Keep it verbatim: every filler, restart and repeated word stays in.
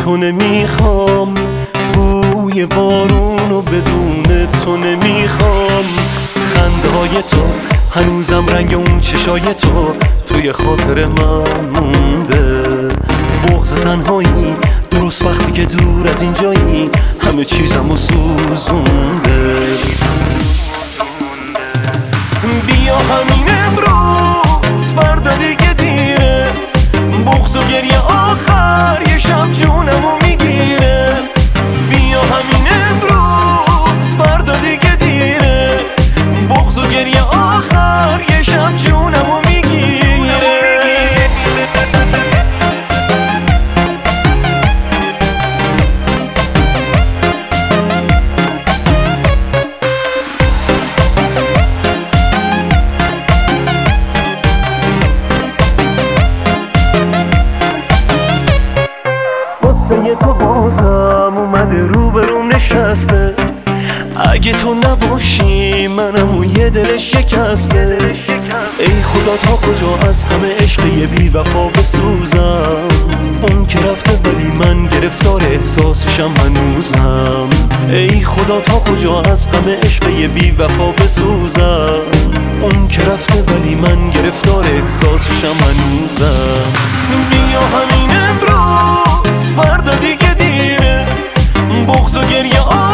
تو نمیخوام، بوی بارونو بدون تو نمیخوام. خنده های تو هنوزم رنگ اون چشای تو توی خاطر من مونده. بغض تنهایی درست وقتی که دور از اینجایی همه چیزمو سوزونده. بیا همین امروز، فردا دیگه دیره، بغض و گریه آخر یه شب جونمو میگیره. بیا همین امروز، فردا دیگه دیره، بغض و گریه آخر یه شب جونمو میگیره. قصه تو بازم اومده رو بروم نشسته. اگه تو نباشی منم اون یه دل شکسته. ای خدا تا کجا از همه عشق یه بی وفا بسوزم. اون که رفته ولی من گرفتار احساسشم هنوزم. ای خدا تا کجا از غم عشق یه بی وفا بسوزم. اون که رفته ولی من گرفتار احساسشم هنوزم. بیا همین امروز، فردا دیگه دیره، بغض و گریه